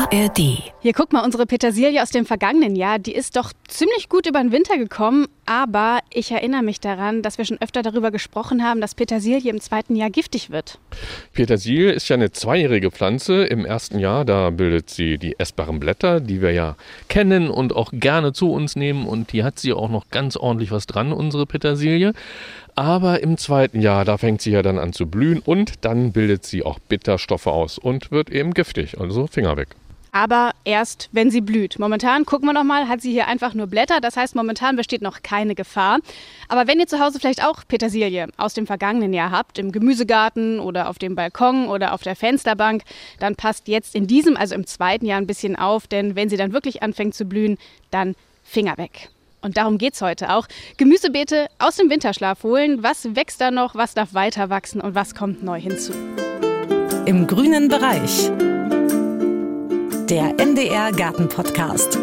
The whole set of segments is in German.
ARD. Hier, guck mal, unsere Petersilie aus dem vergangenen Jahr, die ist doch ziemlich gut über den Winter gekommen. Aber ich erinnere mich daran, dass wir schon öfter darüber gesprochen haben, dass Petersilie im zweiten Jahr giftig wird. Petersilie ist ja eine zweijährige Pflanze. Im ersten Jahr, da bildet sie die essbaren Blätter, die wir ja kennen und auch gerne zu uns nehmen. Und die hat sie auch noch ganz ordentlich was dran, unsere Petersilie. Aber im zweiten Jahr, da fängt sie ja dann an zu blühen und dann bildet sie auch Bitterstoffe aus und wird eben giftig. Also Finger weg. Aber erst, wenn sie blüht. Momentan, gucken wir noch mal, hat sie hier einfach nur Blätter. Das heißt, momentan besteht noch keine Gefahr. Aber wenn ihr zu Hause vielleicht auch Petersilie aus dem vergangenen Jahr habt, im Gemüsegarten oder auf dem Balkon oder auf der Fensterbank, dann passt jetzt in diesem, also im zweiten Jahr ein bisschen auf. Denn wenn sie dann wirklich anfängt zu blühen, dann Finger weg. Und darum geht's heute auch. Gemüsebeete aus dem Winterschlaf holen. Was wächst da noch, was darf weiter wachsen und was kommt neu hinzu? Im grünen Bereich. Der NDR Garten Podcast.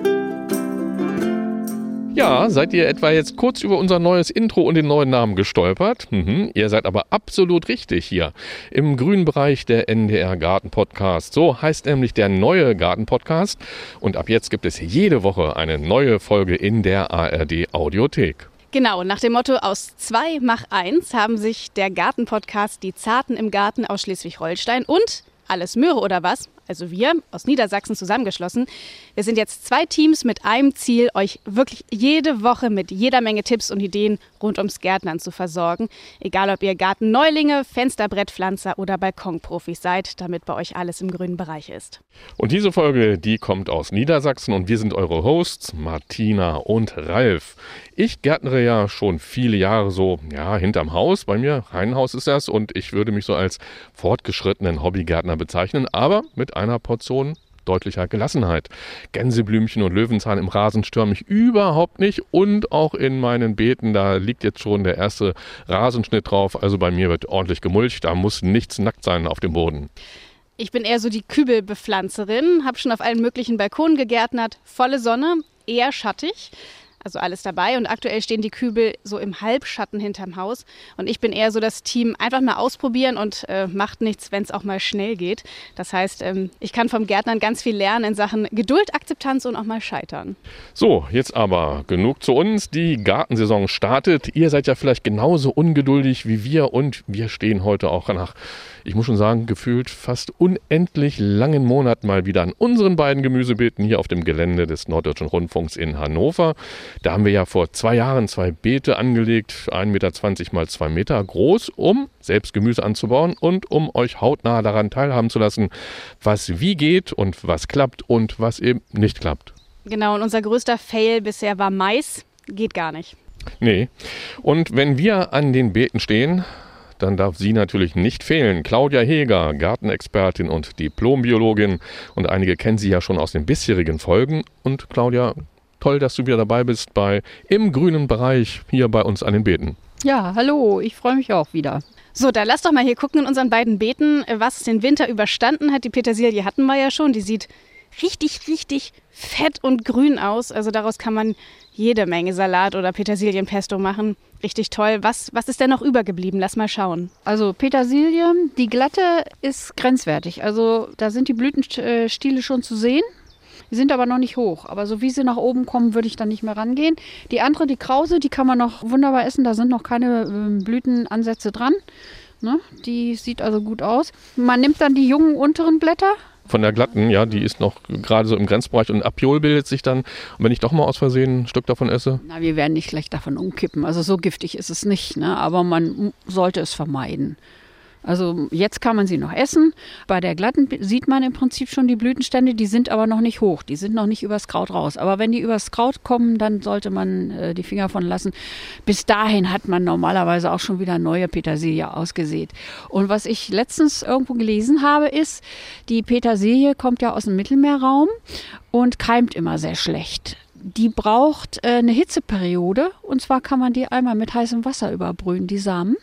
Ja, seid ihr etwa jetzt kurz über unser neues Intro und den neuen Namen gestolpert? Ihr seid aber absolut richtig hier im grünen Bereich der NDR Garten Podcast. So heißt nämlich der neue Garten Podcast. Und ab jetzt gibt es jede Woche eine neue Folge in der ARD Audiothek. Genau, nach dem Motto aus 2 mach 1 haben sich der Garten Podcast Die Zarten im Garten aus Schleswig-Holstein und Alles Möhre oder was? Also wir aus Niedersachsen zusammengeschlossen. Wir sind jetzt 2 Teams mit einem Ziel, euch wirklich jede Woche mit jeder Menge Tipps und Ideen rund ums Gärtnern zu versorgen. Egal, ob ihr Gartenneulinge, Fensterbrettpflanzer oder Balkonprofis seid, damit bei euch alles im grünen Bereich ist. Und diese Folge, die kommt aus Niedersachsen und wir sind eure Hosts, Martina und Ralf. Ich gärtnere ja schon viele Jahre so, hinterm Haus. Bei mir, Reihenhaus ist das und ich würde mich so als fortgeschrittenen Hobbygärtner bezeichnen, aber mit einer Portion deutlicher Gelassenheit. Gänseblümchen und Löwenzahn im Rasen stören mich überhaupt nicht und auch in meinen Beeten, da liegt jetzt schon der erste Rasenschnitt drauf. Also bei mir wird ordentlich gemulcht, da muss nichts nackt sein auf dem Boden. Ich bin eher so die Kübelbepflanzerin, habe schon auf allen möglichen Balkonen gegärtnert, volle Sonne, eher schattig. Also alles dabei und aktuell stehen die Kübel so im Halbschatten hinterm Haus. Und ich bin eher so das Team, einfach mal ausprobieren und macht nichts, wenn es auch mal schnell geht. Das heißt, ich kann vom Gärtnern ganz viel lernen in Sachen Geduld, Akzeptanz und auch mal scheitern. So, jetzt aber genug zu uns. Die Gartensaison startet. Ihr seid ja vielleicht genauso ungeduldig wie wir und wir stehen heute auch nach, ich muss schon sagen, gefühlt fast unendlich langen Monaten mal wieder an unseren beiden Gemüsebeeten hier auf dem Gelände des Norddeutschen Rundfunks in Hannover. Da haben wir ja vor 2 Jahren 2 Beete angelegt, 1,20 Meter mal 2 Meter groß, um selbst Gemüse anzubauen und um euch hautnah daran teilhaben zu lassen, was wie geht und was klappt und was eben nicht klappt. Genau, und unser größter Fail bisher war Mais. Geht gar nicht. Nee. Und wenn wir an den Beeten stehen, dann darf sie natürlich nicht fehlen. Claudia Heger, Gartenexpertin und Diplombiologin. Und einige kennen sie ja schon aus den bisherigen Folgen. Und Claudia, toll, dass du wieder dabei bist bei Im grünen Bereich hier bei uns an den Beeten. Ja, hallo, ich freue mich auch wieder. So, da lass doch mal hier gucken in unseren beiden Beeten, was den Winter überstanden hat. Die Petersilie hatten wir ja schon, die sieht richtig, richtig fett und grün aus. Also daraus kann man jede Menge Salat oder Petersilienpesto machen. Richtig toll. Was ist denn noch übergeblieben? Lass mal schauen. Also Petersilie, die glatte ist grenzwertig. Also da sind die Blütenstiele schon zu sehen. Die sind aber noch nicht hoch. Aber so wie sie nach oben kommen, würde ich dann nicht mehr rangehen. Die andere, die Krause, die kann man noch wunderbar essen. Da sind noch keine Blütenansätze dran. Ne? Die sieht also gut aus. Man nimmt dann die jungen unteren Blätter. Von der glatten, ja, die ist noch gerade so im Grenzbereich und ein Apiol bildet sich dann. Und wenn ich doch mal aus Versehen ein Stück davon esse? Na, wir werden nicht gleich davon umkippen. Also so giftig ist es nicht, ne? Aber man sollte es vermeiden. Also jetzt kann man sie noch essen. Bei der glatten sieht man im Prinzip schon die Blütenstände, die sind aber noch nicht hoch, die sind noch nicht übers Kraut raus. Aber wenn die übers Kraut kommen, dann sollte man die Finger von lassen. Bis dahin hat man normalerweise auch schon wieder neue Petersilie ausgesät. Und was ich letztens irgendwo gelesen habe, ist, die Petersilie kommt ja aus dem Mittelmeerraum und keimt immer sehr schlecht. Die braucht eine Hitzeperiode und zwar kann man die einmal mit heißem Wasser überbrühen, die Samen.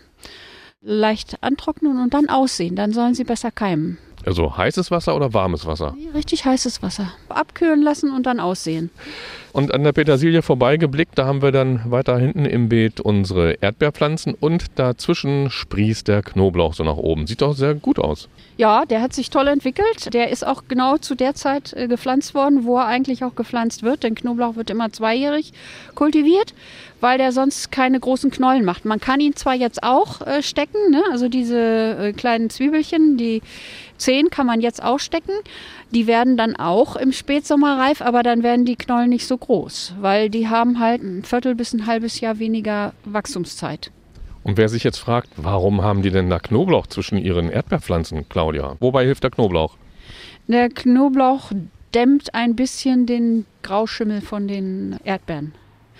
Leicht antrocknen und dann aussehen, dann sollen sie besser keimen. Also heißes Wasser oder warmes Wasser? Richtig heißes Wasser. abkühlen lassen und dann aussehen. Und an der Petersilie vorbeigeblickt, da haben wir dann weiter hinten im Beet unsere Erdbeerpflanzen und dazwischen sprießt der Knoblauch so nach oben. Sieht doch sehr gut aus. Ja, der hat sich toll entwickelt. Der ist auch genau zu der Zeit gepflanzt worden, wo er eigentlich auch gepflanzt wird. Denn Knoblauch wird immer zweijährig kultiviert, weil der sonst keine großen Knollen macht. Man kann ihn zwar jetzt auch stecken, ne? Also diese kleinen Zwiebelchen, die 10 kann man jetzt auch stecken. Die werden dann auch im Spätsommer reif, aber dann werden die Knollen nicht so groß, weil die haben halt ein Viertel bis ein halbes Jahr weniger Wachstumszeit. Und wer sich jetzt fragt, warum haben die denn da Knoblauch zwischen ihren Erdbeerpflanzen, Claudia? Wobei hilft der Knoblauch? Der Knoblauch dämmt ein bisschen den Grauschimmel von den Erdbeeren.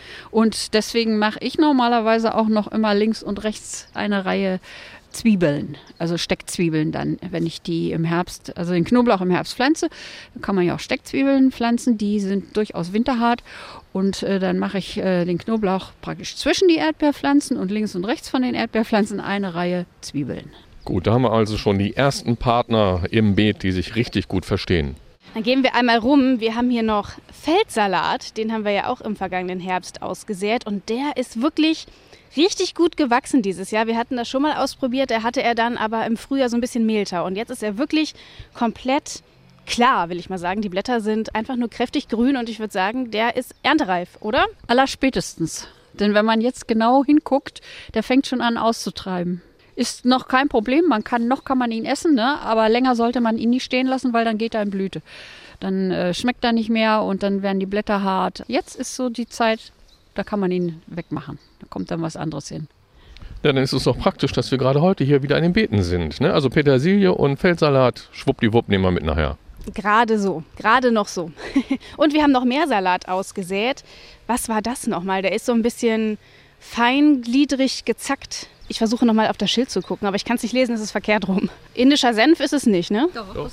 Und deswegen mache ich normalerweise auch noch immer links und rechts eine Reihe Zwiebeln, also Steckzwiebeln dann, wenn ich die im Herbst, also den Knoblauch im Herbst pflanze, dann kann man ja auch Steckzwiebeln pflanzen, die sind durchaus winterhart und dann mache ich den Knoblauch praktisch zwischen die Erdbeerpflanzen und links und rechts von den Erdbeerpflanzen eine Reihe Zwiebeln. Gut, da haben wir also schon die ersten Partner im Beet, die sich richtig gut verstehen. Dann gehen wir einmal rum. Wir haben hier noch Feldsalat, den haben wir ja auch im vergangenen Herbst ausgesät und der ist wirklich richtig gut gewachsen dieses Jahr. Wir hatten das schon mal ausprobiert, da hatte er dann aber im Frühjahr so ein bisschen Mehltau. Und jetzt ist er wirklich komplett klar, will ich mal sagen. Die Blätter sind einfach nur kräftig grün und ich würde sagen, der ist erntereif, oder? Allerspätestens. Denn wenn man jetzt genau hinguckt, der fängt schon an auszutreiben. Ist noch kein Problem, noch kann man ihn essen, ne? Aber länger sollte man ihn nicht stehen lassen, weil dann geht er in Blüte. Dann schmeckt er nicht mehr und dann werden die Blätter hart. Jetzt ist so die Zeit, da kann man ihn wegmachen. Da kommt dann was anderes hin. Ja, dann ist es doch praktisch, dass wir gerade heute hier wieder in den Beeten sind. Ne? Also Petersilie und Feldsalat, schwuppdiwupp, nehmen wir mit nachher. Gerade so, gerade noch so. Und wir haben noch mehr Salat ausgesät. Was war das nochmal? Der ist so ein bisschen feingliedrig gezackt. Ich versuche nochmal auf das Schild zu gucken, aber ich kann es nicht lesen, es ist verkehrt rum. Indischer Senf ist es nicht, ne? Doch.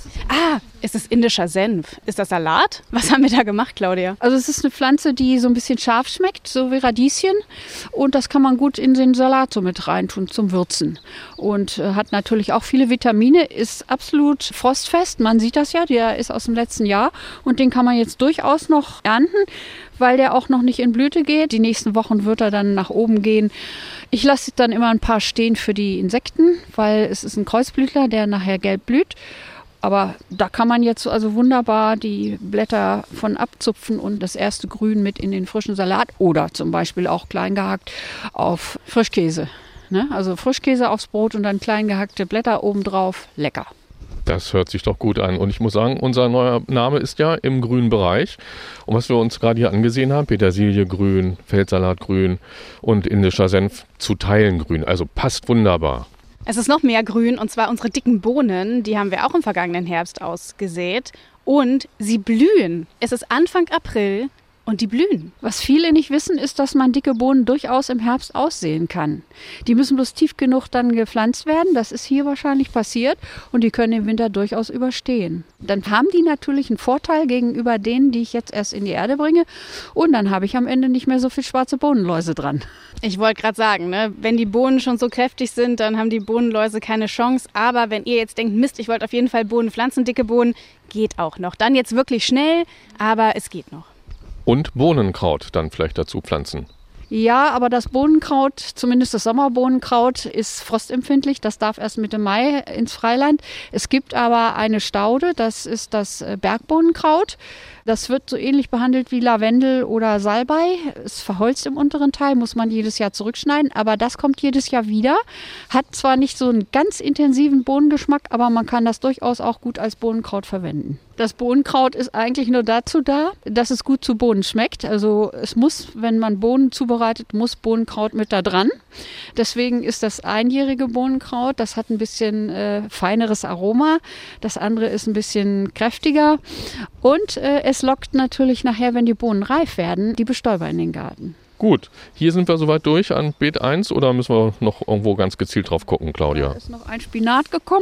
Es ist indischer Senf. Ist das Salat? Was haben wir da gemacht, Claudia? Also es ist eine Pflanze, die so ein bisschen scharf schmeckt, so wie Radieschen. Und das kann man gut in den Salat so mit reintun zum Würzen. Und hat natürlich auch viele Vitamine, ist absolut frostfest. Man sieht das ja, der ist aus dem letzten Jahr. Und den kann man jetzt durchaus noch ernten, weil der auch noch nicht in Blüte geht. Die nächsten Wochen wird er dann nach oben gehen. Ich lasse dann immer ein paar stehen für die Insekten, weil es ist ein Kreuzblütler, der nachher gelb blüht. Aber da kann man jetzt also wunderbar die Blätter von abzupfen und das erste Grün mit in den frischen Salat oder zum Beispiel auch klein gehackt auf Frischkäse. Ne? Also Frischkäse aufs Brot und dann klein gehackte Blätter obendrauf. Lecker. Das hört sich doch gut an. Und ich muss sagen, unser neuer Name ist ja im grünen Bereich. Und was wir uns gerade hier angesehen haben, Petersilie grün, Feldsalat grün und indischer Senf zu Teilen grün. Also passt wunderbar. Es ist noch mehr grün und zwar unsere dicken Bohnen. Die haben wir auch im vergangenen Herbst ausgesät. Und sie blühen. Es ist Anfang April. Und die blühen. Was viele nicht wissen, ist, dass man dicke Bohnen durchaus im Herbst aussehen kann. Die müssen bloß tief genug dann gepflanzt werden. Das ist hier wahrscheinlich passiert. Und die können den Winter durchaus überstehen. Dann haben die natürlich einen Vorteil gegenüber denen, die ich jetzt erst in die Erde bringe. Und dann habe ich am Ende nicht mehr so viel schwarze Bohnenläuse dran. Ich wollte gerade sagen, ne, wenn die Bohnen schon so kräftig sind, dann haben die Bohnenläuse keine Chance. Aber wenn ihr jetzt denkt, Mist, ich wollte auf jeden Fall Bohnen pflanzen, dicke Bohnen, geht auch noch. Dann jetzt wirklich schnell, aber es geht noch. Und Bohnenkraut dann vielleicht dazu pflanzen. Ja, aber das Bohnenkraut, zumindest das Sommerbohnenkraut, ist frostempfindlich. Das darf erst Mitte Mai ins Freiland. Es gibt aber eine Staude, das ist das Bergbohnenkraut. Das wird so ähnlich behandelt wie Lavendel oder Salbei. Es verholzt im unteren Teil, muss man jedes Jahr zurückschneiden. Aber das kommt jedes Jahr wieder. Hat zwar nicht so einen ganz intensiven Bohnengeschmack, aber man kann das durchaus auch gut als Bohnenkraut verwenden. Das Bohnenkraut ist eigentlich nur dazu da, dass es gut zu Bohnen schmeckt. Also es muss, wenn man Bohnen zubereitet, muss Bohnenkraut mit da dran. Deswegen ist das einjährige Bohnenkraut, das hat ein bisschen feineres Aroma. Das andere ist ein bisschen kräftiger. Und es lockt natürlich nachher, wenn die Bohnen reif werden, die Bestäuber in den Garten. Gut, hier sind wir soweit durch an Beet 1 oder müssen wir noch irgendwo ganz gezielt drauf gucken, Claudia? Da ist noch ein Spinat gekommen.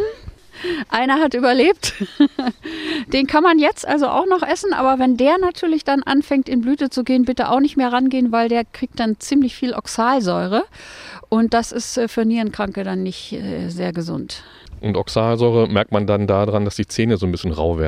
Einer hat überlebt. Den kann man jetzt also auch noch essen, aber wenn der natürlich dann anfängt in Blüte zu gehen, bitte auch nicht mehr rangehen, weil der kriegt dann ziemlich viel Oxalsäure und das ist für Nierenkranke dann nicht sehr gesund. Und Oxalsäure merkt man dann daran, dass die Zähne so ein bisschen rau werden.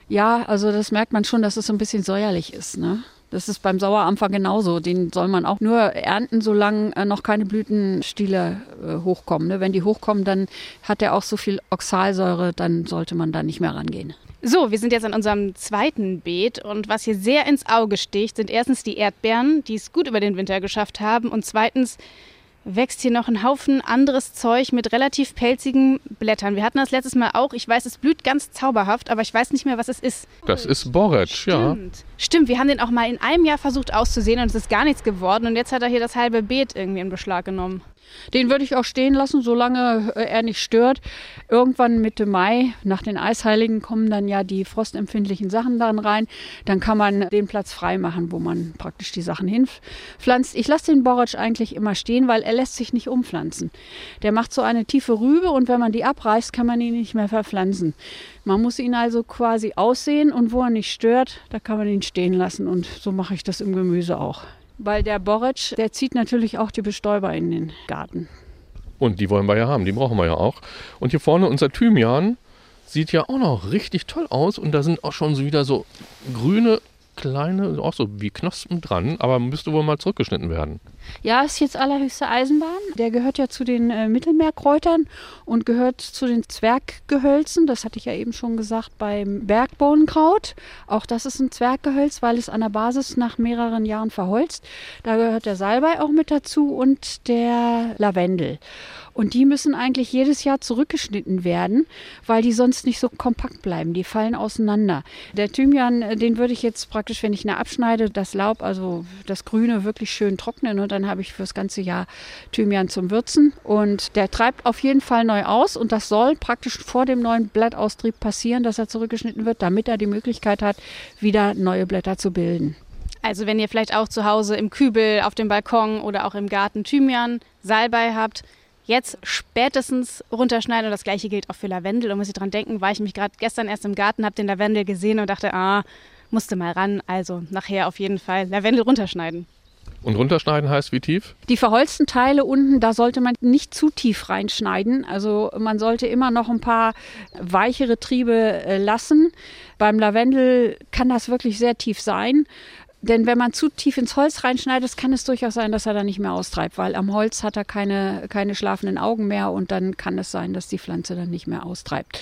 Ja, also das merkt man schon, dass es so ein bisschen säuerlich ist, ne? Das ist beim Sauerampfer genauso. Den soll man auch nur ernten, solange noch keine Blütenstiele hochkommen. Ne? Wenn die hochkommen, dann hat er auch so viel Oxalsäure, dann sollte man da nicht mehr rangehen. So, wir sind jetzt an unserem zweiten Beet und was hier sehr ins Auge sticht, sind erstens die Erdbeeren, die es gut über den Winter geschafft haben, und zweitens wächst hier noch ein Haufen anderes Zeug mit relativ pelzigen Blättern. Wir hatten das letztes Mal auch. Ich weiß, es blüht ganz zauberhaft, aber ich weiß nicht mehr, was es ist. Das ist Borretsch, ja. Stimmt, wir haben den auch mal in einem Jahr versucht auszusehen und es ist gar nichts geworden. Und jetzt hat er hier das halbe Beet irgendwie in Beschlag genommen. Den würde ich auch stehen lassen, solange er nicht stört. Irgendwann Mitte Mai, nach den Eisheiligen, kommen dann ja die frostempfindlichen Sachen dann rein. Dann kann man den Platz frei machen, wo man praktisch die Sachen hinpflanzt. Ich lasse den Borretsch eigentlich immer stehen, weil er lässt sich nicht umpflanzen. Der macht so eine tiefe Rübe und wenn man die abreißt, kann man ihn nicht mehr verpflanzen. Man muss ihn also quasi aussehen und wo er nicht stört, da kann man ihn stehen lassen. Und so mache ich das im Gemüse auch. Weil der Borretsch, der zieht natürlich auch die Bestäuber in den Garten. Und die wollen wir ja haben, die brauchen wir ja auch. Und hier vorne unser Thymian sieht ja auch noch richtig toll aus. Und da sind auch schon so wieder so grüne, kleine, auch so wie Knospen dran. Aber müsste wohl mal zurückgeschnitten werden. Ja, ist jetzt allerhöchste Eisenbahn. Der gehört ja zu den Mittelmeerkräutern und gehört zu den Zwerggehölzen. Das hatte ich ja eben schon gesagt beim Bergbohnenkraut. Auch das ist ein Zwerggehölz, weil es an der Basis nach mehreren Jahren verholzt. Da gehört der Salbei auch mit dazu und der Lavendel. Und die müssen eigentlich jedes Jahr zurückgeschnitten werden, weil die sonst nicht so kompakt bleiben. Die fallen auseinander. Der Thymian, den würde ich jetzt praktisch, wenn ich ihn abschneide, das Laub, also das Grüne, wirklich schön trocknen. Und dann habe ich fürs ganze Jahr Thymian zum Würzen. Und der treibt auf jeden Fall neu aus. Und das soll praktisch vor dem neuen Blattaustrieb passieren, dass er zurückgeschnitten wird, damit er die Möglichkeit hat, wieder neue Blätter zu bilden. Also wenn ihr vielleicht auch zu Hause im Kübel, auf dem Balkon oder auch im Garten Thymian, Salbei habt, jetzt spätestens runterschneiden. Und das gleiche gilt auch für Lavendel. Und muss ich dran denken, war ich mich gerade gestern erst im Garten, habe den Lavendel gesehen und dachte, musste mal ran. Also nachher auf jeden Fall Lavendel runterschneiden. Und runterschneiden heißt wie tief? Die verholzten Teile unten, da sollte man nicht zu tief reinschneiden. Also man sollte immer noch ein paar weichere Triebe lassen. Beim Lavendel kann das wirklich sehr tief sein. Denn wenn man zu tief ins Holz reinschneidet, kann es durchaus sein, dass er dann nicht mehr austreibt, weil am Holz hat er keine schlafenden Augen mehr und dann kann es sein, dass die Pflanze dann nicht mehr austreibt.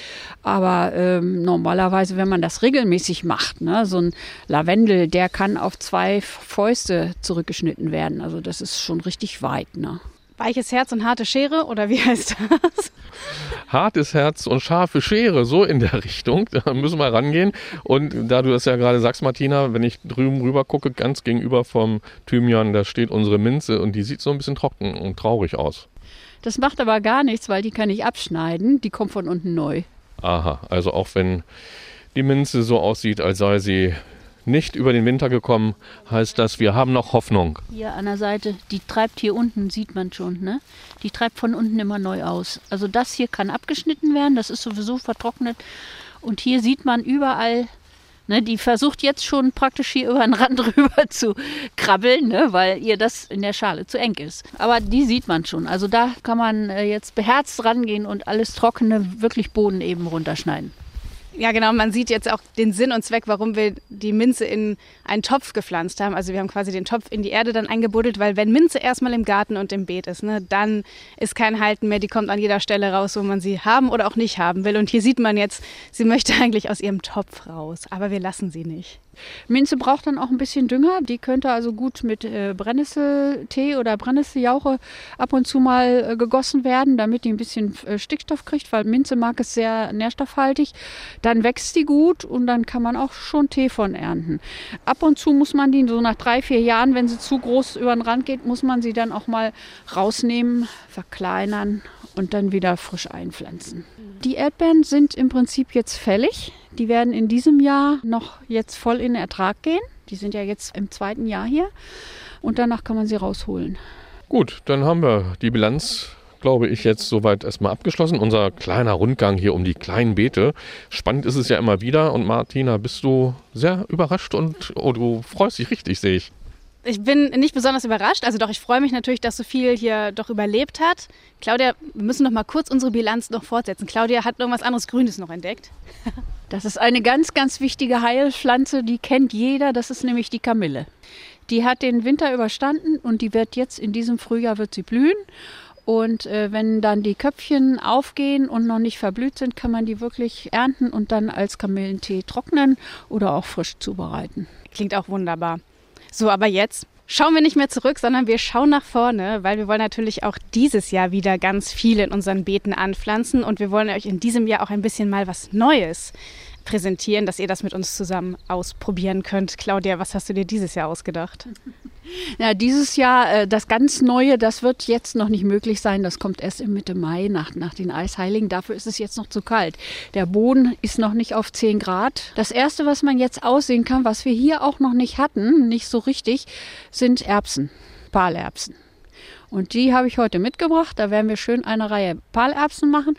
Aber normalerweise, wenn man das regelmäßig macht, ne, so ein Lavendel, der kann auf 2 Fäuste zurückgeschnitten werden. Also das ist schon richtig weit, ne? Weiches Herz und harte Schere, oder wie heißt das? Hartes Herz und scharfe Schere, so in der Richtung. Da müssen wir rangehen. Und da du das ja gerade sagst, Martina, wenn ich drüben rüber gucke, ganz gegenüber vom Thymian, da steht unsere Minze und die sieht so ein bisschen trocken und traurig aus. Das macht aber gar nichts, weil die kann ich abschneiden. Die kommt von unten neu. Aha, also auch wenn die Minze so aussieht, als sei sie nicht über den Winter gekommen, heißt das, wir haben noch Hoffnung. Hier an der Seite, die treibt hier unten, sieht man schon, ne? Die treibt von unten immer neu aus. Also das hier kann abgeschnitten werden, das ist sowieso vertrocknet. Und hier sieht man überall, ne, die versucht jetzt schon praktisch hier über den Rand rüber zu krabbeln, ne, weil ihr das in der Schale zu eng ist. Aber die sieht man schon. Also da kann man jetzt beherzt rangehen und alles Trockene, wirklich Boden eben runterschneiden. Ja, genau. Man sieht jetzt auch den Sinn und Zweck, warum wir die Minze in einen Topf gepflanzt haben. Also wir haben quasi den Topf in die Erde dann eingebuddelt, weil wenn Minze erstmal im Garten und im Beet ist, ne, dann ist kein Halten mehr. Die kommt an jeder Stelle raus, wo man sie haben oder auch nicht haben will. Und hier sieht man jetzt, sie möchte eigentlich aus ihrem Topf raus. Aber wir lassen sie nicht. Minze braucht dann auch ein bisschen Dünger. Die könnte also gut mit Brennnesseltee oder Brennnesseljauche ab und zu mal gegossen werden, damit die ein bisschen Stickstoff kriegt, weil Minze mag es sehr nährstoffhaltig. Dann wächst die gut und dann kann man auch schon Tee von ernten. Ab und zu muss man die so nach 3-4 Jahren, wenn sie zu groß über den Rand geht, muss man sie dann auch mal rausnehmen, verkleinern und dann wieder frisch einpflanzen. Die Erdbeeren sind im Prinzip jetzt fällig. Die werden in diesem Jahr noch jetzt voll in Ertrag gehen. Die sind ja jetzt im 2. Jahr hier. Und danach kann man sie rausholen. Gut, dann haben wir die Bilanz, glaube ich, jetzt soweit erstmal abgeschlossen. Unser kleiner Rundgang hier um die kleinen Beete. Spannend ist es ja immer wieder. Und Martina, bist du sehr überrascht und du freust dich richtig, sehe ich. Ich bin nicht besonders überrascht. Also doch, ich freue mich natürlich, dass so viel hier doch überlebt hat. Claudia, wir müssen noch mal kurz unsere Bilanz noch fortsetzen. Claudia hat irgendwas anderes Grünes noch entdeckt. Das ist eine ganz, ganz wichtige Heilpflanze, die kennt jeder, das ist nämlich die Kamille. Die hat den Winter überstanden und die wird jetzt in diesem Frühjahr wird sie blühen. Und wenn dann die Köpfchen aufgehen und noch nicht verblüht sind, kann man die wirklich ernten und dann als Kamillentee trocknen oder auch frisch zubereiten. Klingt auch wunderbar. So, aber jetzt schauen wir nicht mehr zurück, sondern wir schauen nach vorne, weil wir wollen natürlich auch dieses Jahr wieder ganz viel in unseren Beeten anpflanzen und wir wollen euch in diesem Jahr auch ein bisschen mal was Neues präsentieren, dass ihr das mit uns zusammen ausprobieren könnt. Claudia, was hast du dir dieses Jahr ausgedacht? Ja, dieses Jahr das ganz Neue, das wird jetzt noch nicht möglich sein. Das kommt erst im Mitte Mai nach den Eisheiligen. Dafür ist es jetzt noch zu kalt. Der Boden ist noch nicht auf 10 Grad. Das Erste, was man jetzt aussehen kann, was wir hier auch noch nicht hatten, nicht so richtig, sind Erbsen, Pahlerbsen. Und die habe ich heute mitgebracht. Da werden wir schön eine Reihe Pahlerbsen machen.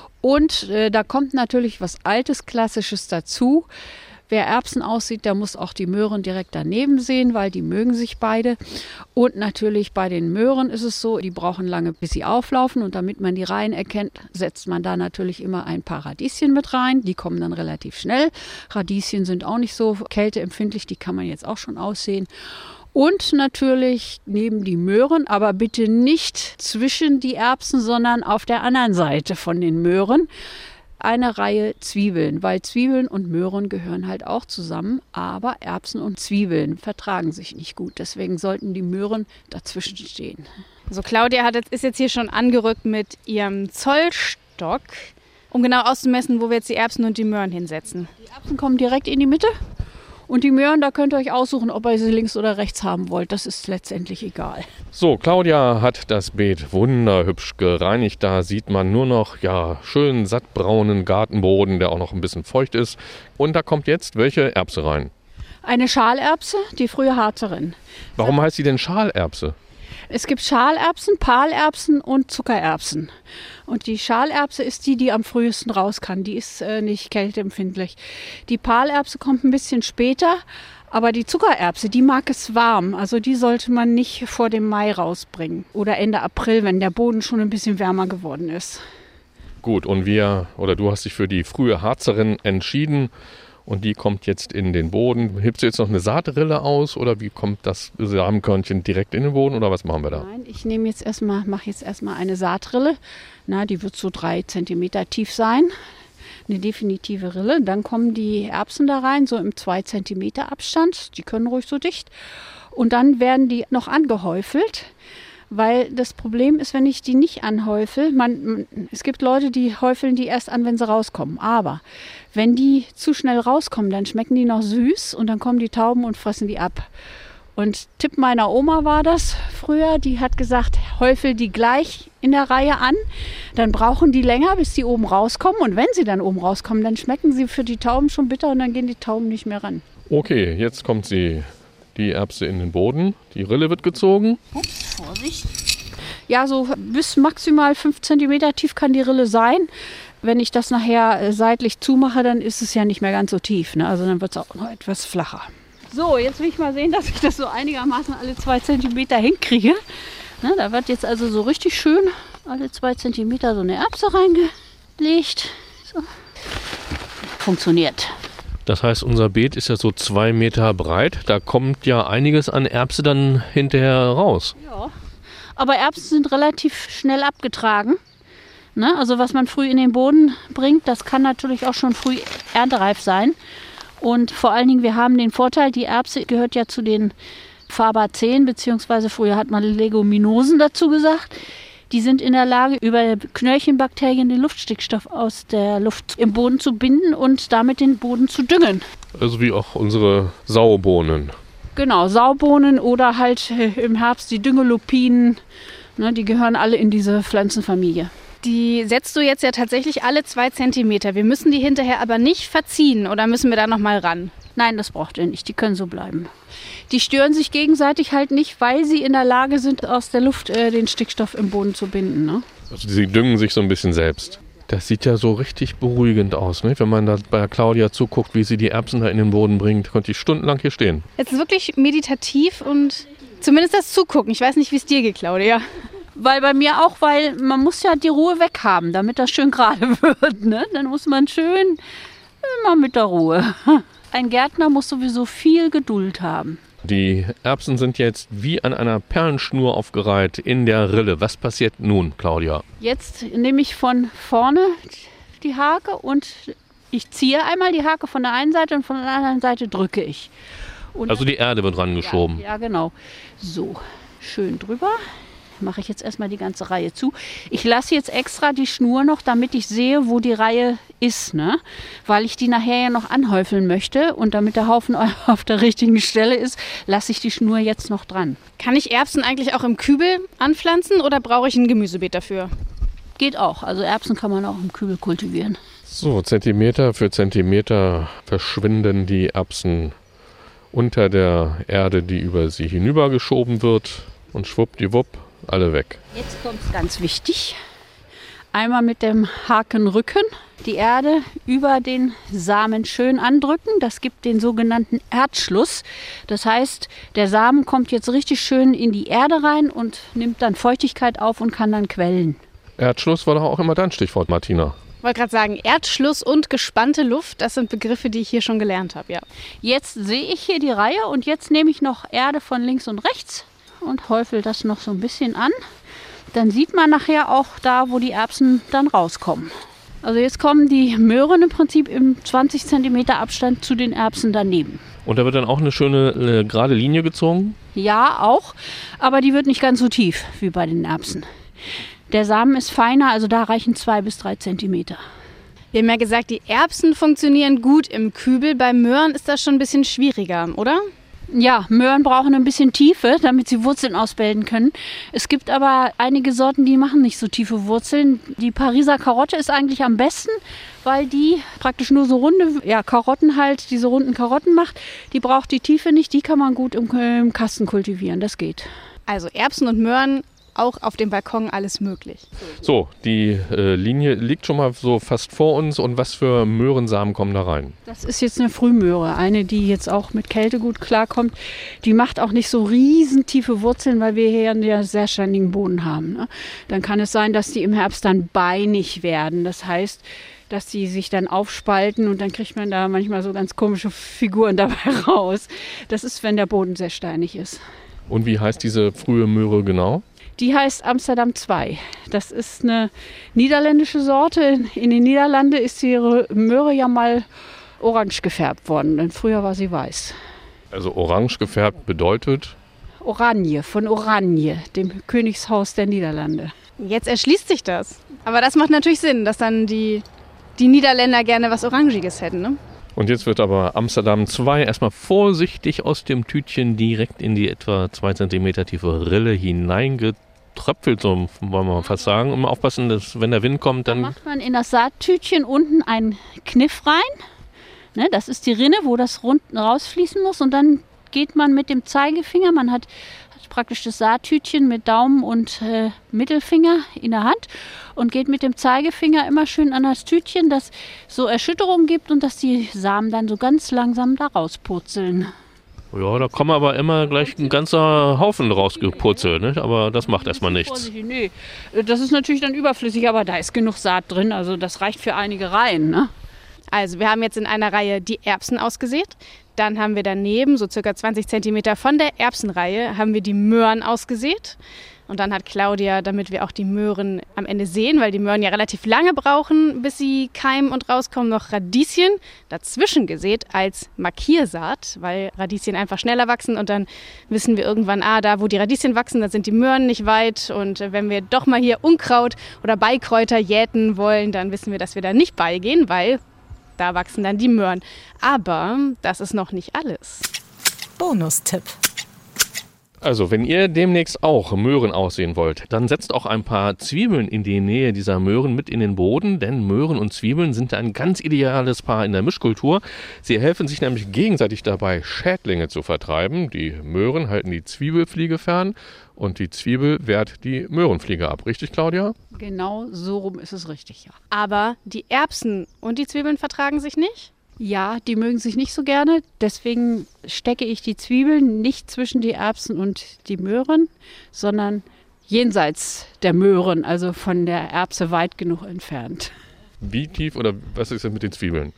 Und da kommt natürlich was Altes, Klassisches dazu. Wer Erbsen aussieht, der muss auch die Möhren direkt daneben sehen, weil die mögen sich beide. Und natürlich bei den Möhren ist es so, die brauchen lange, bis sie auflaufen. Und damit man die Reihen erkennt, setzt man da natürlich immer ein paar Radieschen mit rein. Die kommen dann relativ schnell. Radieschen sind auch nicht so kälteempfindlich, die kann man jetzt auch schon aussehen. Und natürlich neben die Möhren, aber bitte nicht zwischen die Erbsen, sondern auf der anderen Seite von den Möhren eine Reihe Zwiebeln, weil Zwiebeln und Möhren gehören halt auch zusammen, aber Erbsen und Zwiebeln vertragen sich nicht gut. Deswegen sollten die Möhren dazwischen stehen. So, Claudia ist jetzt hier schon angerückt mit ihrem Zollstock, um genau auszumessen, wo wir jetzt die Erbsen und die Möhren hinsetzen. Die Erbsen kommen direkt in die Mitte. Und die Möhren, da könnt ihr euch aussuchen, ob ihr sie links oder rechts haben wollt. Das ist letztendlich egal. So, Claudia hat das Beet wunderhübsch gereinigt. Da sieht man nur noch schön sattbraunen Gartenboden, der auch noch ein bisschen feucht ist. Und da kommt jetzt welche Erbse rein? Eine Schalerbse, die frühe Harzerin. Warum heißt sie denn Schalerbse? Es gibt Schalerbsen, Pahlerbsen und Zuckererbsen. Und die Schalerbse ist die am frühesten raus kann. Die ist nicht kälteempfindlich. Die Pahlerbse kommt ein bisschen später, aber die Zuckererbse, die mag es warm. Also die sollte man nicht vor dem Mai rausbringen oder Ende April, wenn der Boden schon ein bisschen wärmer geworden ist. Gut, und du hast dich für die frühe Harzerin entschieden. Und die kommt jetzt in den Boden. Hebst du jetzt noch eine Saatrille aus oder wie kommt das Samenkörnchen direkt in den Boden oder was machen wir da? Nein, ich mache jetzt erstmal eine Saatrille. Die wird so 3 Zentimeter tief sein. Eine definitive Rille. Dann kommen die Erbsen da rein, so im 2 Zentimeter Abstand. Die können ruhig so dicht. Und dann werden die noch angehäufelt. Weil das Problem ist, wenn ich die nicht anhäufel, es gibt Leute, die häufeln die erst an, wenn sie rauskommen. Aber wenn die zu schnell rauskommen, dann schmecken die noch süß und dann kommen die Tauben und fressen die ab. Und Tipp meiner Oma war das früher, die hat gesagt, häufel die gleich in der Reihe an, dann brauchen die länger, bis die oben rauskommen. Und wenn sie dann oben rauskommen, dann schmecken sie für die Tauben schon bitter und dann gehen die Tauben nicht mehr ran. Okay, jetzt kommt die Erbse in den Boden, die Rille wird gezogen. Ups, Vorsicht. Ja, so bis maximal 5 cm tief kann die Rille sein. Wenn ich das nachher seitlich zumache, dann ist es ja nicht mehr ganz so tief. Ne? Also dann wird es auch noch etwas flacher. So, jetzt will ich mal sehen, dass ich das so einigermaßen alle 2 cm hinkriege. Ne, da wird jetzt also so richtig schön alle 2 cm so eine Erbse reingelegt. So. Funktioniert. Das heißt, unser Beet ist ja so 2 Meter breit. Da kommt ja einiges an Erbse dann hinterher raus. Ja, aber Erbsen sind relativ schnell abgetragen. Ne? Also was man früh in den Boden bringt, das kann natürlich auch schon früh erntereif sein. Und vor allen Dingen, wir haben den Vorteil, die Erbse gehört ja zu den Fabaceen, beziehungsweise früher hat man Leguminosen dazu gesagt. Die sind in der Lage, über Knöllchenbakterien den Luftstickstoff aus der Luft im Boden zu binden und damit den Boden zu düngen. Also wie auch unsere Saubohnen. Genau, Saubohnen oder halt im Herbst die Düngelupinen. Ne, die gehören alle in diese Pflanzenfamilie. Die setzt du jetzt ja tatsächlich alle 2 Zentimeter. Wir müssen die hinterher aber nicht verziehen oder müssen wir da nochmal ran? Nein, das braucht ihr nicht. Die können so bleiben. Die stören sich gegenseitig halt nicht, weil sie in der Lage sind, aus der Luft den Stickstoff im Boden zu binden. Ne? Also sie düngen sich so ein bisschen selbst. Das sieht ja so richtig beruhigend aus, ne? Wenn man da bei Claudia zuguckt, wie sie die Erbsen da in den Boden bringt, konnte ich stundenlang hier stehen. Es ist wirklich meditativ und zumindest das Zugucken. Ich weiß nicht, wie es dir geht, Claudia. Weil bei mir auch, weil man muss ja die Ruhe weghaben, damit das schön gerade wird. Ne? Dann muss man schön Immer mit der Ruhe. Ein Gärtner muss sowieso viel Geduld haben. Die Erbsen sind jetzt wie an einer Perlenschnur aufgereiht in der Rille. Was passiert nun, Claudia? Jetzt nehme ich von vorne die Hake und ich ziehe einmal die Hake von der einen Seite und von der anderen Seite drücke ich. Und Also die Erde wird rangeschoben. Ja, genau. So, schön drüber. Mache ich jetzt erstmal die ganze Reihe zu. Ich lasse jetzt extra die Schnur noch, damit ich sehe, wo die Reihe ist, ne? Weil ich die nachher ja noch anhäufeln möchte und damit der Haufen auf der richtigen Stelle ist, lasse ich die Schnur jetzt noch dran. Kann ich Erbsen eigentlich auch im Kübel anpflanzen oder brauche ich ein Gemüsebeet dafür? Geht auch. Also Erbsen kann man auch im Kübel kultivieren. So, Zentimeter für Zentimeter verschwinden die Erbsen unter der Erde, die über sie hinübergeschoben wird. Und schwuppdiwupp, alle weg. Jetzt kommt es ganz wichtig. Einmal mit dem Hakenrücken die Erde über den Samen schön andrücken. Das gibt den sogenannten Erdschluss. Das heißt, der Samen kommt jetzt richtig schön in die Erde rein und nimmt dann Feuchtigkeit auf und kann dann quellen. Erdschluss war doch auch immer dein Stichwort, Martina. Ich wollte gerade sagen, Erdschluss und gespannte Luft, das sind Begriffe, die ich hier schon gelernt habe, ja. Jetzt sehe ich hier die Reihe und jetzt nehme ich noch Erde von links und rechts und häufel das noch so ein bisschen an. Dann sieht man nachher auch da, wo die Erbsen dann rauskommen. Also jetzt kommen die Möhren im Prinzip im 20 cm Abstand zu den Erbsen daneben. Und da wird dann auch eine schöne gerade Linie gezogen? Ja, auch, aber die wird nicht ganz so tief wie bei den Erbsen. Der Samen ist feiner, also da reichen 2 bis 3 Zentimeter. Wir haben ja gesagt, die Erbsen funktionieren gut im Kübel. Bei Möhren ist das schon ein bisschen schwieriger, oder? Ja, Möhren brauchen ein bisschen Tiefe, damit sie Wurzeln ausbilden können. Es gibt aber einige Sorten, die machen nicht so tiefe Wurzeln. Die Pariser Karotte ist eigentlich am besten, weil die praktisch nur so runde Karotten halt, diese runden Karotten macht. Die braucht die Tiefe nicht, die kann man gut im Kasten kultivieren, das geht. Also Erbsen und Möhren, auch auf dem Balkon alles möglich. So, die Linie liegt schon mal so fast vor uns. Und was für Möhrensamen kommen da rein? Das ist jetzt eine Frühmöhre, eine, die jetzt auch mit Kälte gut klarkommt. Die macht auch nicht so riesen tiefe Wurzeln, weil wir hier einen sehr ständigen Boden haben, ne? Dann kann es sein, dass die im Herbst dann beinig werden. Das heißt, dass die sich dann aufspalten und dann kriegt man da manchmal so ganz komische Figuren dabei raus. Das ist, wenn der Boden sehr steinig ist. Und wie heißt diese frühe Möhre genau? Die heißt Amsterdam 2. Das ist eine niederländische Sorte. In den Niederlanden ist die Möhre ja mal orange gefärbt worden, denn früher war sie weiß. Also orange gefärbt bedeutet? Oranje, von Oranje, dem Königshaus der Niederlande. Jetzt erschließt sich das. Aber das macht natürlich Sinn, dass dann die Niederländer gerne was Orangiges hätten, ne? Und jetzt wird aber Amsterdam 2 erstmal vorsichtig aus dem Tütchen direkt in die etwa 2 cm tiefe Rille hineingetröpfelt, so wollen wir fast sagen. Und mal aufpassen, dass wenn der Wind kommt, dann... macht man in das Saattütchen unten einen Kniff rein. Ne, das ist die Rinne, wo das unten rausfließen muss. Und dann geht man mit dem Zeigefinger, man hat praktisch das Saattütchen mit Daumen und Mittelfinger in der Hand und geht mit dem Zeigefinger immer schön an das Tütchen, das so Erschütterung gibt und dass die Samen dann so ganz langsam da rauspurzeln. Ja, da kommen aber immer gleich ein ganzer Haufen rausgepurzelt, ne? Aber das macht erstmal nichts. Nee, das ist natürlich dann überflüssig, aber da ist genug Saat drin, also das reicht für einige Reihen, ne? Also wir haben jetzt in einer Reihe die Erbsen ausgesät. Dann haben wir daneben, so circa 20 cm von der Erbsenreihe, haben wir die Möhren ausgesät. Und dann hat Claudia, damit wir auch die Möhren am Ende sehen, weil die Möhren ja relativ lange brauchen, bis sie keimen und rauskommen, noch Radieschen dazwischen gesät als Markiersaat, weil Radieschen einfach schneller wachsen und dann wissen wir irgendwann, da wo die Radieschen wachsen, da sind die Möhren nicht weit und wenn wir doch mal hier Unkraut oder Beikräuter jäten wollen, dann wissen wir, dass wir da nicht beigehen, weil da wachsen dann die Möhren. Aber das ist noch nicht alles. Bonustipp. Also, wenn ihr demnächst auch Möhren aussehen wollt, dann setzt auch ein paar Zwiebeln in die Nähe dieser Möhren mit in den Boden, denn Möhren und Zwiebeln sind ein ganz ideales Paar in der Mischkultur. Sie helfen sich nämlich gegenseitig dabei, Schädlinge zu vertreiben. Die Möhren halten die Zwiebelfliege fern und die Zwiebel wehrt die Möhrenfliege ab. Richtig, Claudia? Genau so rum ist es richtig, ja. Aber die Erbsen und die Zwiebeln vertragen sich nicht? Ja, die mögen sich nicht so gerne. Deswegen stecke ich die Zwiebeln nicht zwischen die Erbsen und die Möhren, sondern jenseits der Möhren, also von der Erbse weit genug entfernt. Wie tief oder was ist denn mit den Zwiebeln?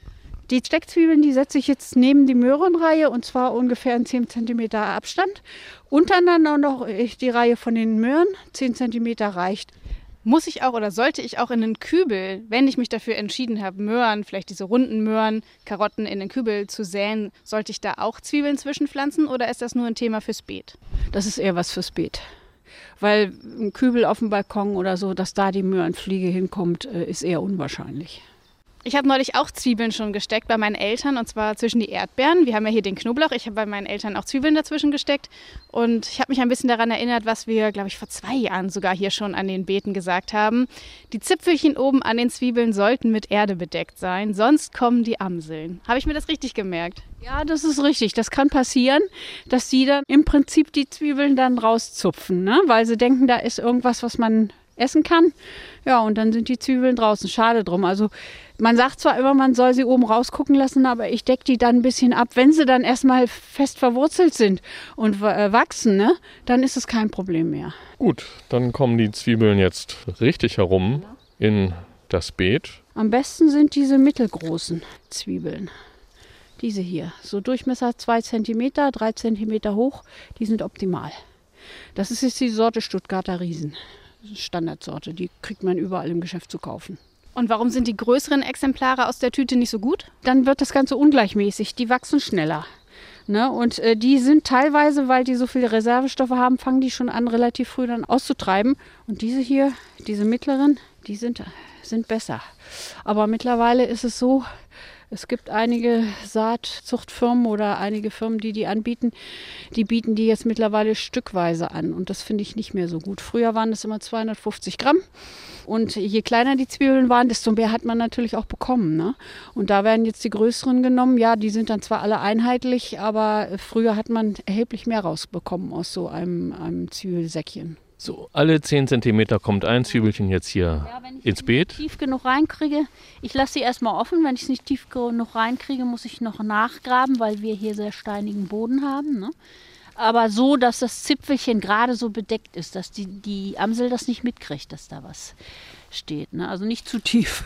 Die Steckzwiebeln, die setze ich jetzt neben die Möhrenreihe und zwar ungefähr in 10 cm Abstand. Untereinander noch die Reihe von den Möhren, 10 cm reicht. Muss ich auch oder sollte ich auch in den Kübel, wenn ich mich dafür entschieden habe, Möhren, vielleicht diese runden Möhren, Karotten in den Kübel zu säen, sollte ich da auch Zwiebeln zwischenpflanzen oder ist das nur ein Thema fürs Beet? Das ist eher was fürs Beet. Weil ein Kübel auf dem Balkon oder so, dass da die Möhrenfliege hinkommt, ist eher unwahrscheinlich. Ich habe neulich auch Zwiebeln schon gesteckt bei meinen Eltern und zwar zwischen die Erdbeeren. Wir haben ja hier den Knoblauch. Ich habe bei meinen Eltern auch Zwiebeln dazwischen gesteckt und ich habe mich ein bisschen daran erinnert, was wir, glaube ich, vor 2 Jahren sogar hier schon an den Beeten gesagt haben. Die Zipfelchen oben an den Zwiebeln sollten mit Erde bedeckt sein, sonst kommen die Amseln. Habe ich mir das richtig gemerkt? Ja, das ist richtig. Das kann passieren, dass die dann im Prinzip die Zwiebeln dann rauszupfen, ne? Weil sie denken, da ist irgendwas, was man essen kann. Ja, und dann sind die Zwiebeln draußen. Schade drum. Also man sagt zwar immer, man soll sie oben rausgucken lassen, aber ich decke die dann ein bisschen ab. Wenn sie dann erstmal fest verwurzelt sind und wachsen, ne, dann ist es kein Problem mehr. Gut, dann kommen die Zwiebeln jetzt richtig herum in das Beet. Am besten sind diese mittelgroßen Zwiebeln. Diese hier, so Durchmesser 2 cm, 3 cm hoch, die sind optimal. Das ist jetzt die Sorte Stuttgarter Riesen. Standardsorte, die kriegt man überall im Geschäft zu kaufen. Und warum sind die größeren Exemplare aus der Tüte nicht so gut? Dann wird das Ganze ungleichmäßig, die wachsen schneller. Ne? Und die sind teilweise, weil die so viele Reservestoffe haben, fangen die schon an, relativ früh dann auszutreiben. Und diese hier, diese mittleren, die sind besser. Aber mittlerweile ist es so, es gibt einige Saatzuchtfirmen oder einige Firmen, die anbieten. Die bieten die jetzt mittlerweile stückweise an. Und das finde ich nicht mehr so gut. Früher waren das immer 250 Gramm. Und je kleiner die Zwiebeln waren, desto mehr hat man natürlich auch bekommen. Ne? Und da werden jetzt die größeren genommen. Ja, die sind dann zwar alle einheitlich, aber früher hat man erheblich mehr rausbekommen aus so einem Zwiebelsäckchen. So, alle 10 cm kommt ein Zwiebelchen jetzt hier ins Beet. Wenn ich tief genug reinkriege, ich lasse sie erstmal offen. Wenn ich es nicht tief genug reinkriege, muss ich noch nachgraben, weil wir hier sehr steinigen Boden haben. Ne? Aber so, dass das Zipfelchen gerade so bedeckt ist, dass die Amsel das nicht mitkriegt, dass da was steht. Ne? Also nicht zu tief.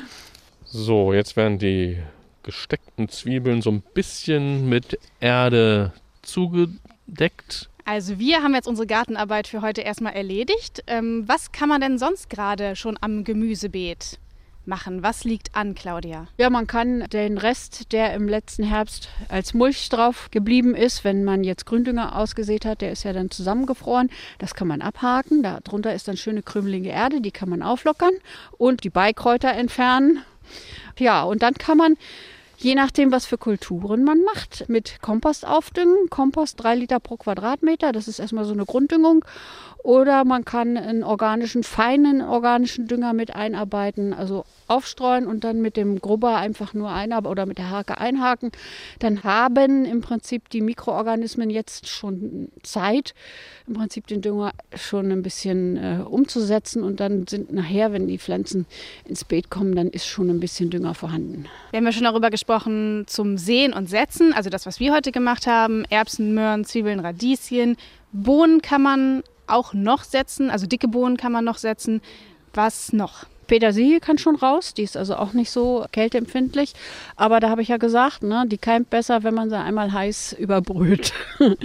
So, jetzt werden die gesteckten Zwiebeln so ein bisschen mit Erde zugedeckt. Also wir haben jetzt unsere Gartenarbeit für heute erstmal erledigt. Was kann man denn sonst gerade schon am Gemüsebeet machen? Was liegt an, Claudia? Ja, man kann den Rest, der im letzten Herbst als Mulch drauf geblieben ist, wenn man jetzt Gründünger ausgesät hat, der ist ja dann zusammengefroren, das kann man abhaken. Darunter ist dann schöne krümelige Erde, die kann man auflockern und die Beikräuter entfernen. Ja, und dann kann man, je nachdem, was für Kulturen man macht, mit Kompost aufdüngen. Kompost 3 Liter pro Quadratmeter, das ist erstmal so eine Grunddüngung. Oder man kann einen feinen organischen Dünger mit einarbeiten, also aufstreuen und dann mit dem Grubber einfach nur oder mit der Hake einhaken. Dann haben im Prinzip die Mikroorganismen jetzt schon Zeit, im Prinzip den Dünger schon ein bisschen umzusetzen. Und dann sind nachher, wenn die Pflanzen ins Beet kommen, dann ist schon ein bisschen Dünger vorhanden. Wir haben ja schon darüber gesprochen zum Säen und Setzen, also das, was wir heute gemacht haben. Erbsen, Möhren, Zwiebeln, Radieschen. Bohnen kann man auch noch setzen, also dicke Bohnen kann man noch setzen. Was noch? Petersilie kann schon raus, die ist also auch nicht so kälteempfindlich. Aber da habe ich ja gesagt, ne, die keimt besser, wenn man sie einmal heiß überbrüht.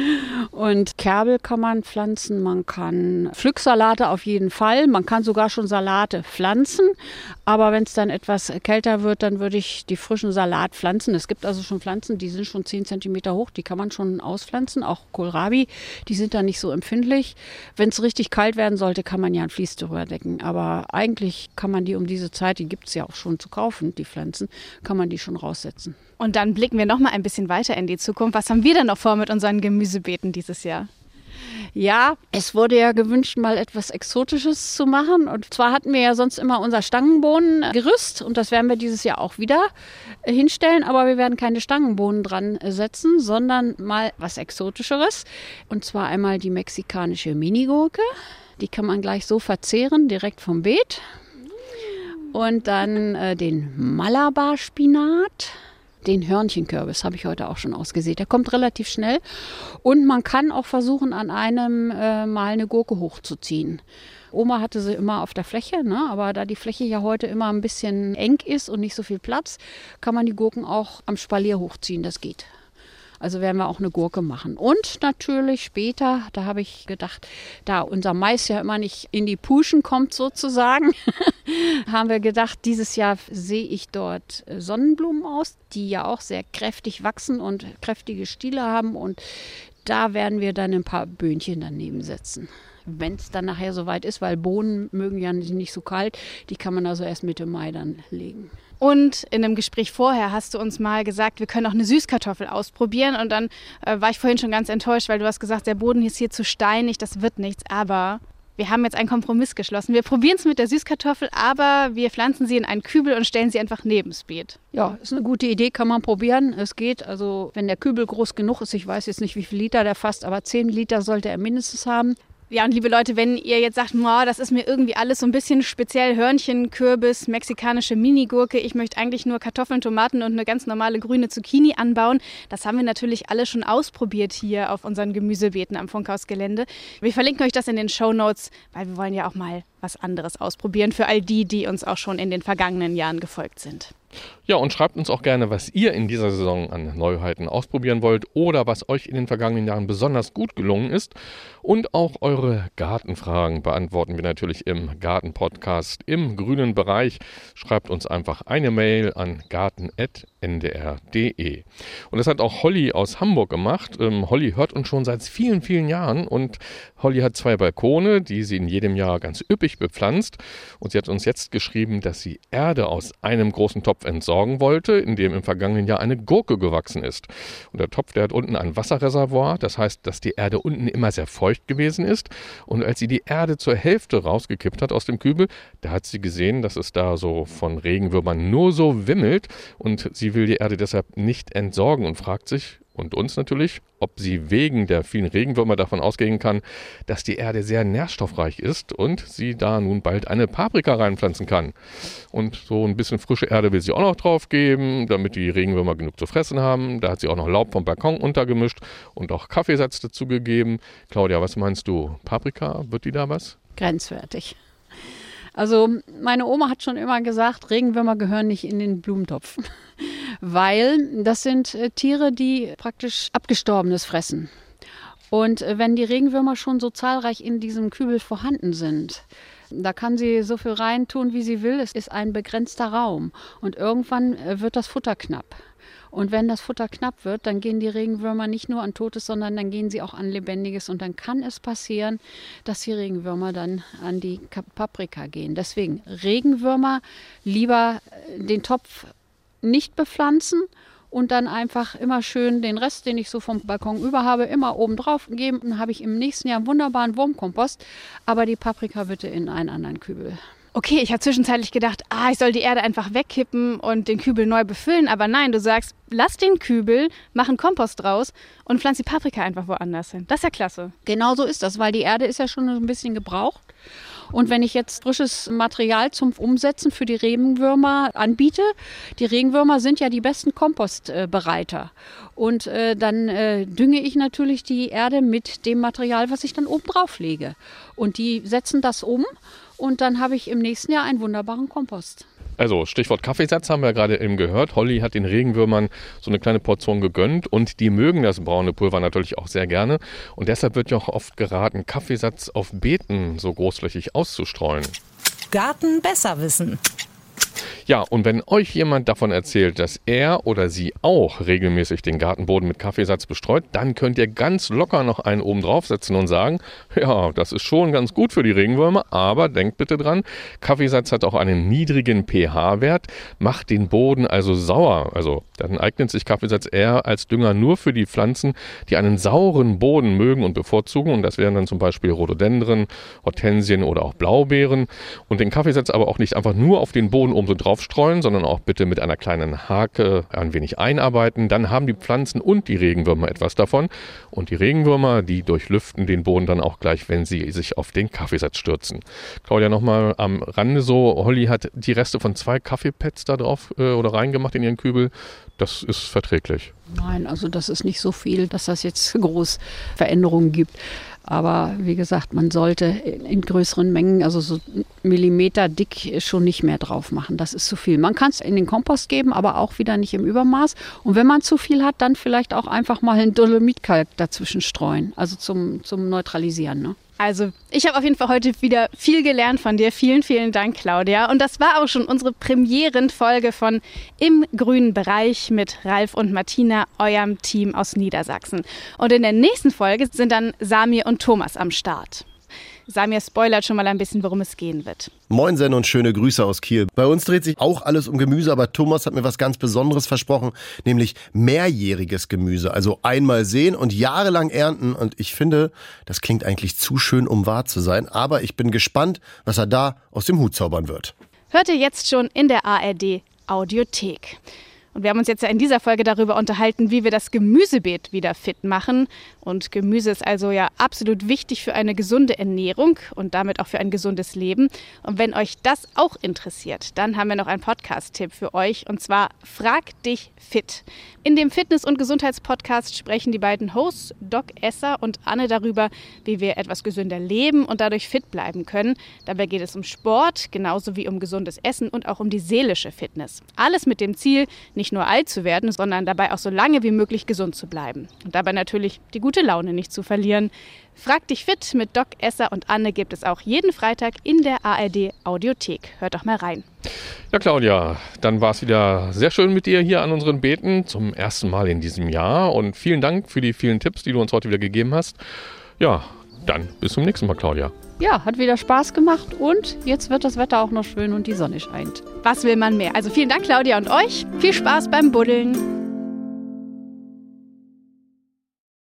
Und Kerbel kann man pflanzen, man kann Pflücksalate auf jeden Fall. Man kann sogar schon Salate pflanzen. Aber wenn es dann etwas kälter wird, dann würde ich die frischen Salat pflanzen. Es gibt also schon Pflanzen, die sind schon 10 cm hoch, die kann man schon auspflanzen. Auch Kohlrabi, die sind da nicht so empfindlich. Wenn es richtig kalt werden sollte, kann man ja ein Vlies drüber decken. Aber eigentlich kann man die um diese Zeit, die gibt es ja auch schon zu kaufen, die Pflanzen, kann man die schon raussetzen. Und dann blicken wir noch mal ein bisschen weiter in die Zukunft. Was haben wir denn noch vor mit unseren Gemüsebeeten dieses Jahr? Ja, es wurde ja gewünscht, mal etwas Exotisches zu machen. Und zwar hatten wir ja sonst immer unser Stangenbohnengerüst und das werden wir dieses Jahr auch wieder hinstellen. Aber wir werden keine Stangenbohnen dran setzen, sondern mal was Exotischeres. Und zwar einmal die mexikanische Minigurke. Die kann man gleich so verzehren, direkt vom Beet. Und dann den Malabar-Spinat. Den Hörnchenkürbis habe ich heute auch schon ausgesät. Der kommt relativ schnell und man kann auch versuchen, an einem mal eine Gurke hochzuziehen. Oma hatte sie immer auf der Fläche, ne? Aber da die Fläche ja heute immer ein bisschen eng ist und nicht so viel Platz, kann man die Gurken auch am Spalier hochziehen, das geht. Also werden wir auch eine Gurke machen. Und natürlich später, da habe ich gedacht, da unser Mais ja immer nicht in die Puschen kommt sozusagen, haben wir gedacht, dieses Jahr sehe ich dort Sonnenblumen aus, die ja auch sehr kräftig wachsen und kräftige Stiele haben. Und da werden wir dann ein paar Böhnchen daneben setzen. Wenn es dann nachher soweit ist, weil Bohnen mögen ja nicht so kalt, die kann man also erst Mitte Mai dann legen. Und in einem Gespräch vorher hast du uns mal gesagt, wir können auch eine Süßkartoffel ausprobieren. Und dann war ich vorhin schon ganz enttäuscht, weil du hast gesagt, der Boden ist hier zu steinig, das wird nichts. Aber wir haben jetzt einen Kompromiss geschlossen. Wir probieren es mit der Süßkartoffel, aber wir pflanzen sie in einen Kübel und stellen sie einfach neben's Beet. Ja, ist eine gute Idee, kann man probieren. Es geht, also wenn der Kübel groß genug ist, ich weiß jetzt nicht, wie viel Liter der fasst, aber 10 Liter sollte er mindestens haben. Ja, und liebe Leute, wenn ihr jetzt sagt, das ist mir irgendwie alles so ein bisschen speziell, Hörnchen, Kürbis, mexikanische Minigurke, ich möchte eigentlich nur Kartoffeln, Tomaten und eine ganz normale grüne Zucchini anbauen, das haben wir natürlich alle schon ausprobiert hier auf unseren Gemüsebeeten am Funkhausgelände. Wir verlinken euch das in den Shownotes, weil wir wollen ja auch mal was anderes ausprobieren für all die, die uns auch schon in den vergangenen Jahren gefolgt sind. Ja, und schreibt uns auch gerne, was ihr in dieser Saison an Neuheiten ausprobieren wollt oder was euch in den vergangenen Jahren besonders gut gelungen ist. Und auch eure Gartenfragen beantworten wir natürlich im Garten-Podcast im grünen Bereich. Schreibt uns einfach eine Mail an garten@ndr.de. Und das hat auch Holly aus Hamburg gemacht. Holly hört uns schon seit vielen, vielen Jahren und Holly hat 2 Balkone, die sie in jedem Jahr ganz üppig bepflanzt. Und sie hat uns jetzt geschrieben, dass sie Erde aus einem großen Topf entsorgen wollte, in dem im vergangenen Jahr eine Gurke gewachsen ist. Und der Topf, der hat unten ein Wasserreservoir, das heißt, dass die Erde unten immer sehr feucht gewesen ist. Und als sie die Erde zur Hälfte rausgekippt hat aus dem Kübel, da hat sie gesehen, dass es da so von Regenwürmern nur so wimmelt. Und sie will die Erde deshalb nicht entsorgen und fragt sich, und uns natürlich, ob sie wegen der vielen Regenwürmer davon ausgehen kann, dass die Erde sehr nährstoffreich ist und sie da nun bald eine Paprika reinpflanzen kann. Und so ein bisschen frische Erde will sie auch noch drauf geben, damit die Regenwürmer genug zu fressen haben. Da hat sie auch noch Laub vom Balkon untergemischt und auch Kaffeesatz dazu gegeben. Claudia, was meinst du? Paprika, wird die da was? Grenzwertig. Also meine Oma hat schon immer gesagt, Regenwürmer gehören nicht in den Blumentopf, weil das sind Tiere, die praktisch Abgestorbenes fressen. Und wenn die Regenwürmer schon so zahlreich in diesem Kübel vorhanden sind, da kann sie so viel reintun, wie sie will. Es ist ein begrenzter Raum und irgendwann wird das Futter knapp. Und wenn das Futter knapp wird, dann gehen die Regenwürmer nicht nur an Totes, sondern dann gehen sie auch an Lebendiges. Und dann kann es passieren, dass die Regenwürmer dann an die Paprika gehen. Deswegen Regenwürmer lieber den Topf nicht bepflanzen und dann einfach immer schön den Rest, den ich so vom Balkon über habe, immer oben drauf geben. Dann habe ich im nächsten Jahr einen wunderbaren Wurmkompost. Aber die Paprika bitte in einen anderen Kübel. Okay, ich habe zwischenzeitlich gedacht, ich soll die Erde einfach wegkippen und den Kübel neu befüllen. Aber nein, du sagst, lass den Kübel, mach einen Kompost draus und pflanz die Paprika einfach woanders hin. Das ist ja klasse. Genau so ist das, weil die Erde ist ja schon ein bisschen gebraucht. Und wenn ich jetzt frisches Material zum Umsetzen für die Regenwürmer anbiete, die Regenwürmer sind ja die besten Kompostbereiter. Und dann dünge ich natürlich die Erde mit dem Material, was ich dann oben drauf lege. Und die setzen das um und dann habe ich im nächsten Jahr einen wunderbaren Kompost. Also Stichwort Kaffeesatz haben wir gerade eben gehört. Holly hat den Regenwürmern so eine kleine Portion gegönnt und die mögen das braune Pulver natürlich auch sehr gerne. Und deshalb wird ja auch oft geraten, Kaffeesatz auf Beeten so großflächig auszustreuen. Garten besser wissen. Ja, und wenn euch jemand davon erzählt, dass er oder sie auch regelmäßig den Gartenboden mit Kaffeesatz bestreut, dann könnt ihr ganz locker noch einen oben draufsetzen und sagen, ja, das ist schon ganz gut für die Regenwürmer, aber denkt bitte dran, Kaffeesatz hat auch einen niedrigen pH-Wert, macht den Boden also sauer. Also dann eignet sich Kaffeesatz eher als Dünger nur für die Pflanzen, die einen sauren Boden mögen und bevorzugen. Und das wären dann zum Beispiel Rhododendren, Hortensien oder auch Blaubeeren. Und den Kaffeesatz aber auch nicht einfach nur auf den Boden oben so draufstreuen, sondern auch bitte mit einer kleinen Hake ein wenig einarbeiten. Dann haben die Pflanzen und die Regenwürmer etwas davon. Und die Regenwürmer, die durchlüften den Boden dann auch gleich, wenn sie sich auf den Kaffeesatz stürzen. Claudia, nochmal am Rande so, Holly hat die Reste von 2 Kaffeepads da drauf oder reingemacht in ihren Kübel. Das ist verträglich. Nein, also das ist nicht so viel, dass das jetzt groß Veränderungen gibt. Aber wie gesagt, man sollte in größeren Mengen, also so Millimeter dick, schon nicht mehr drauf machen. Das ist zu viel. Man kann es in den Kompost geben, aber auch wieder nicht im Übermaß. Und wenn man zu viel hat, dann vielleicht auch einfach mal einen Dolomitkalk dazwischen streuen. Also zum Neutralisieren, ne? Also, ich habe auf jeden Fall heute wieder viel gelernt von dir. Vielen, vielen Dank, Claudia. Und das war auch schon unsere Premierenfolge von Im grünen Bereich mit Ralf und Martina, eurem Team aus Niedersachsen. Und in der nächsten Folge sind dann Samir und Thomas am Start. Samir spoilert schon mal ein bisschen, worum es gehen wird. Moinsen und schöne Grüße aus Kiel. Bei uns dreht sich auch alles um Gemüse, aber Thomas hat mir was ganz Besonderes versprochen, nämlich mehrjähriges Gemüse. Also einmal säen und jahrelang ernten. Und ich finde, das klingt eigentlich zu schön, um wahr zu sein. Aber ich bin gespannt, was er da aus dem Hut zaubern wird. Hört ihr jetzt schon in der ARD Audiothek. Und wir haben uns jetzt ja in dieser Folge darüber unterhalten, wie wir das Gemüsebeet wieder fit machen. Und Gemüse ist also ja absolut wichtig für eine gesunde Ernährung und damit auch für ein gesundes Leben. Und wenn euch das auch interessiert, dann haben wir noch einen Podcast-Tipp für euch. Und zwar Frag dich fit. In dem Fitness- und Gesundheitspodcast sprechen die beiden Hosts Doc Esser und Anne darüber, wie wir etwas gesünder leben und dadurch fit bleiben können. Dabei geht es um Sport, genauso wie um gesundes Essen und auch um die seelische Fitness. Alles mit dem Ziel, nicht nur alt zu werden, sondern dabei auch so lange wie möglich gesund zu bleiben. Und dabei natürlich die gute Laune nicht zu verlieren. Frag dich fit mit Doc Esser und Anne gibt es auch jeden Freitag in der ARD Audiothek. Hört doch mal rein. Ja, Claudia, dann war es wieder sehr schön mit dir hier an unseren Beeten zum ersten Mal in diesem Jahr. Und vielen Dank für die vielen Tipps, die du uns heute wieder gegeben hast. Ja, dann bis zum nächsten Mal, Claudia. Ja, hat wieder Spaß gemacht und jetzt wird das Wetter auch noch schön und die Sonne scheint. Was will man mehr? Also vielen Dank, Claudia, und euch. Viel Spaß beim Buddeln.